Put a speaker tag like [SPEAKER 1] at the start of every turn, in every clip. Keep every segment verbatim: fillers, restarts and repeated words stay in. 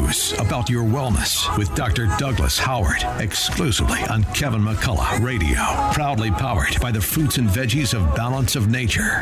[SPEAKER 1] news about your wellness with Doctor Douglas Howard, exclusively on Kevin McCullough Radio. Proudly powered by the fruits and veggies of Balance of Nature.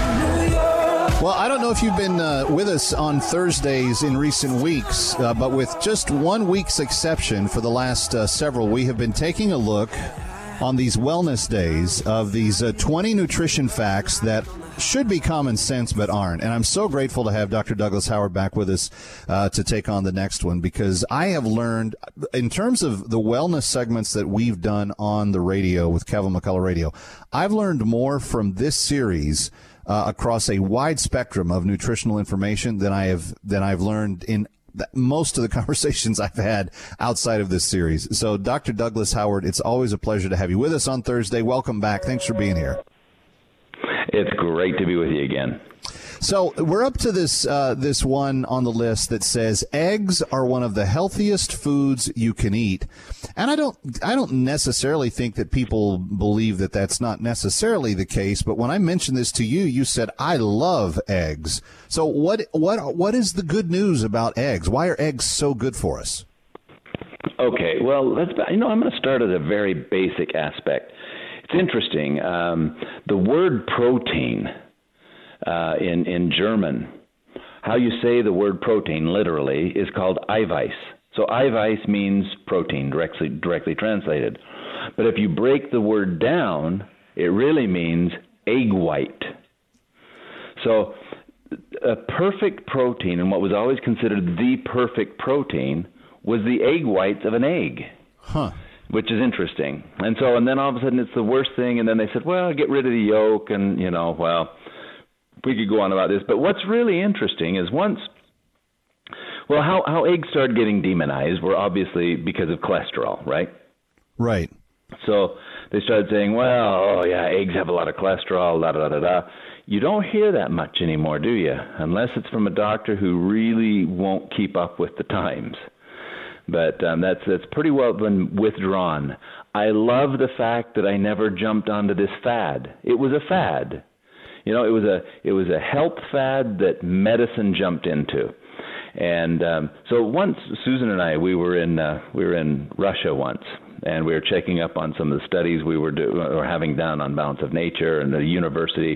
[SPEAKER 2] Well, I don't know if you've been uh, with us on Thursdays in recent weeks, uh, but with just one week's exception for the last uh, several, we have been taking a look on these wellness days of these uh, twenty nutrition facts that should be common sense but aren't. And I'm so grateful to have Doctor Douglas Howard back with us uh, to take on the next one, because I have learned, in terms of the wellness segments that we've done on the radio with Kevin McCullough Radio, I've learned more from this series uh, across a wide spectrum of nutritional information than I have than I've learned in most of the conversations I've had outside of this series. So, Doctor Douglas Howard, it's always a pleasure to have you with us on Thursday. Welcome back. Thanks for being here.
[SPEAKER 3] It's great to be with you again.
[SPEAKER 2] So we're up to this uh, this one on the list that says eggs are one of the healthiest foods you can eat, and I don't I don't necessarily think that people believe that that's not necessarily the case. But when I mentioned this to you, you said I love eggs. So what what what is the good news about eggs? Why are eggs so good for us?
[SPEAKER 3] Okay, well, let's you know I'm going to start at a very basic aspect. It's interesting. Um, the word protein uh, in in German, how you say the word protein literally is called Eiweiß. So Eiweiß means protein, directly directly translated. But if you break the word down, it really means egg white. So a perfect protein, and what was always considered the perfect protein, was the egg whites of an egg.
[SPEAKER 2] Huh.
[SPEAKER 3] Which is interesting. And so, and then all of a sudden it's the worst thing, and then they said, well, get rid of the yolk, and, you know, well, we could go on about this. But what's really interesting is once, well, how, how eggs started getting demonized were obviously because of cholesterol, right?
[SPEAKER 2] Right.
[SPEAKER 3] So they started saying, well, oh, yeah, eggs have a lot of cholesterol, da, da, da, da. You don't hear that much anymore, do you? Unless it's from a doctor who really won't keep up with the times. But um, that's that's pretty well been withdrawn. I love the fact that I never jumped onto this fad. It was a fad, you know. It was a it was a health fad that medicine jumped into, and um, so once Susan and I we were in uh, we were in Russia once, and we were checking up on some of the studies we were do, or having done on Balance of Nature and the university,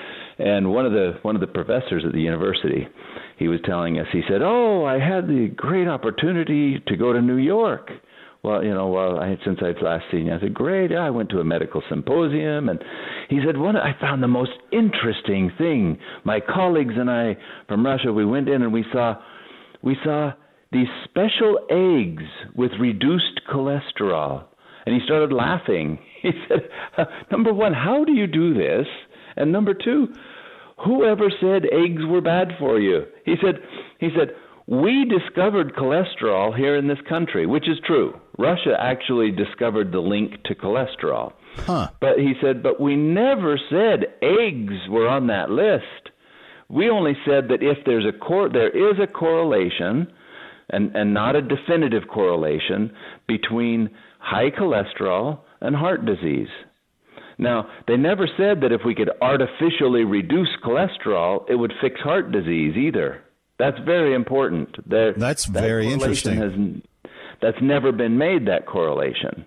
[SPEAKER 3] and one of the one of the professors at the university, he was telling us, he said, oh, I had the great opportunity to go to New York. Well, you know, well, I, since I've last seen you, I said, great, yeah, I went to a medical symposium. And he said, what I found the most interesting thing, my colleagues and I from Russia, we went in and we saw, we saw these special eggs with reduced cholesterol. And he started laughing. He said, number one, how do you do this? And number two, whoever said eggs were bad for you? He said, he said, we discovered cholesterol here in this country, which is true. Russia actually discovered the link to cholesterol.
[SPEAKER 2] Huh.
[SPEAKER 3] But he said, but we never said eggs were on that list. We only said that if there's a cor- there is a correlation, and, and not a definitive correlation, between high cholesterol and heart disease. Now, they never said that if we could artificially reduce cholesterol, it would fix heart disease either. That's very important. There,
[SPEAKER 2] that's
[SPEAKER 3] that
[SPEAKER 2] very interesting.
[SPEAKER 3] Has, that's never been made, that correlation.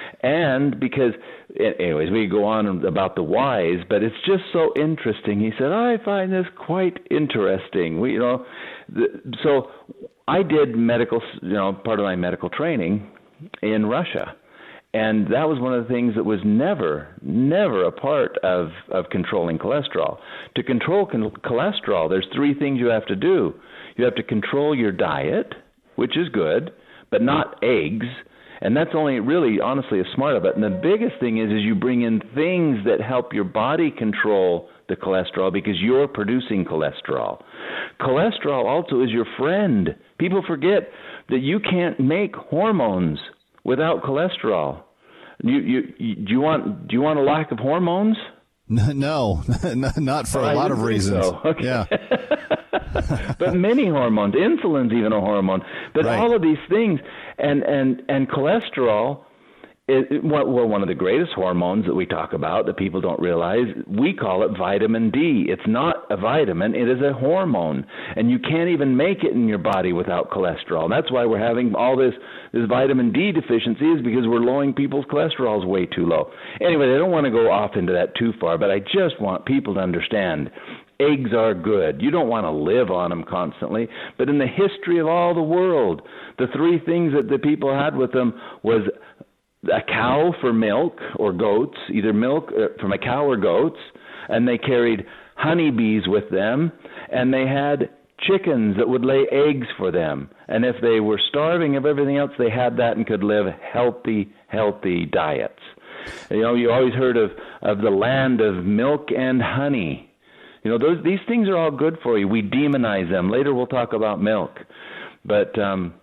[SPEAKER 3] And because, anyways, we go on about the whys, but it's just so interesting. He said, I find this quite interesting. We, you know, the, so I did medical, you know, part of my medical training in Russia. And that was one of the things that was never, never a part of, of controlling cholesterol. To control con- cholesterol, there's three things you have to do. You have to control your diet, which is good, but not eggs. And that's only really, honestly, a smart of it. And the biggest thing is, is you bring in things that help your body control the cholesterol because you're producing cholesterol. Cholesterol also is your friend. People forget that you can't make hormones without cholesterol. You, you, you, do you want do you want a lack of hormones?
[SPEAKER 2] No, not for a lot of reasons.
[SPEAKER 3] So. Okay.
[SPEAKER 2] Yeah.
[SPEAKER 3] But many hormones, insulin's even a hormone. But
[SPEAKER 2] right.
[SPEAKER 3] all of these things, and, and, and cholesterol It, well, one of the greatest hormones that we talk about that people don't realize, we call it vitamin D. It's not a vitamin, it is a hormone. And you can't even make it in your body without cholesterol. That's why we're having all this, this vitamin D deficiency, is because we're lowering people's cholesterols way too low. Anyway, I don't want to go off into that too far, but I just want people to understand eggs are good. You don't want to live on them constantly. But in the history of all the world, the three things that the people had with them was a cow for milk or goats, either milk from a cow or goats, and they carried honeybees with them, and they had chickens that would lay eggs for them. And if they were starving of everything else, they had that and could live healthy, healthy diets. You know, you always heard of, of the land of milk and honey. You know, those these things are all good for you. We demonize them. Later we'll talk about milk. But um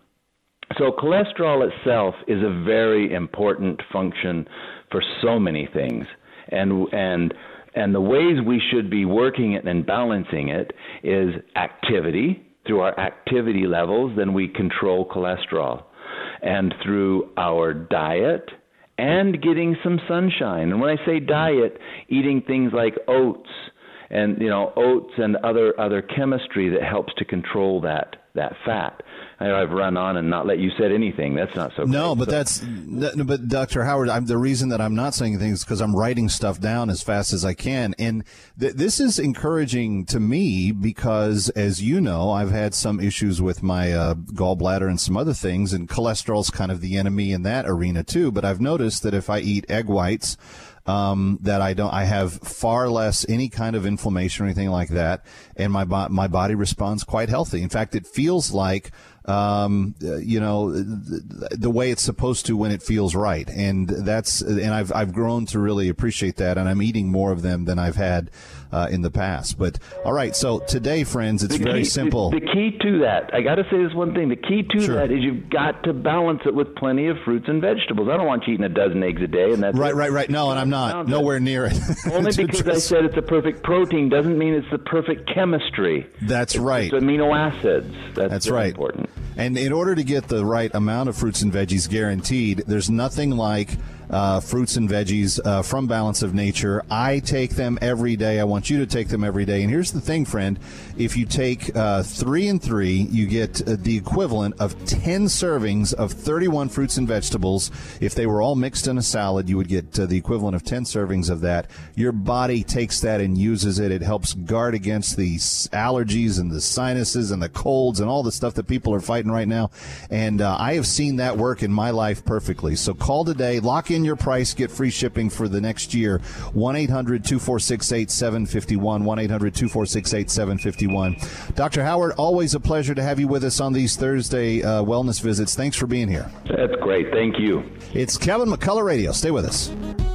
[SPEAKER 3] So cholesterol itself is a very important function for so many things, and and and the ways we should be working it and balancing it is activity. Through our activity levels, then we control cholesterol, and through our diet and getting some sunshine. And when I say diet, eating things like oats and you know oats and other other chemistry that helps to control that that fat. I know I've run on and not let you say anything. That's not so
[SPEAKER 2] No,
[SPEAKER 3] great.
[SPEAKER 2] but
[SPEAKER 3] so.
[SPEAKER 2] that's, but Doctor Howard, I'm, the reason that I'm not saying things is because I'm writing stuff down as fast as I can. And th- this is encouraging to me because, as you know, I've had some issues with my uh, gallbladder and some other things, and cholesterol's kind of the enemy in that arena too. But I've noticed that if I eat egg whites, Um, that I don't, I have far less any kind of inflammation or anything like that, and my bo- my body responds quite healthy. In fact, it feels like, um, you know, the, the way it's supposed to when it feels right, and that's, and I've I've grown to really appreciate that, and I'm eating more of them than I've had uh, in the past. But all right, so today, friends, it's
[SPEAKER 3] the
[SPEAKER 2] very
[SPEAKER 3] key,
[SPEAKER 2] simple.
[SPEAKER 3] The, the key to that, I got to say this one thing. The key to
[SPEAKER 2] Sure.
[SPEAKER 3] that is you've got to balance it with plenty of fruits and vegetables. I don't want you eating a dozen eggs a day, and that's
[SPEAKER 2] Right,
[SPEAKER 3] it.
[SPEAKER 2] right, right. No, and I'm not nowhere near it.
[SPEAKER 3] Only because I said it's a perfect protein doesn't mean it's the perfect chemistry.
[SPEAKER 2] That's
[SPEAKER 3] it's,
[SPEAKER 2] right.
[SPEAKER 3] It's amino acids. That's,
[SPEAKER 2] That's
[SPEAKER 3] very
[SPEAKER 2] right.
[SPEAKER 3] important.
[SPEAKER 2] And in order to get the right amount of fruits and veggies guaranteed, there's nothing like uh, fruits and veggies uh, from Balance of Nature. I take them every day. I want you to take them every day. And here's the thing, friend. If you take uh, three and three, you get uh, the equivalent of ten servings of thirty-one fruits and vegetables. If they were all mixed in a salad, you would get uh, the equivalent of ten servings of that. Your body takes that and uses it. It helps guard against the allergies and the sinuses and the colds and all the stuff that people are fighting right now. And uh, I have seen that work in my life perfectly. So call today, lock in your price, get free shipping for the next year. one eight hundred two four six eight seven five one, one eight hundred two four six eight seven five one. Doctor Howard, always a pleasure to have you with us on these Thursday uh, wellness visits. Thanks for being here.
[SPEAKER 3] That's great. Thank you.
[SPEAKER 2] It's Kevin McCullough Radio. Stay with us.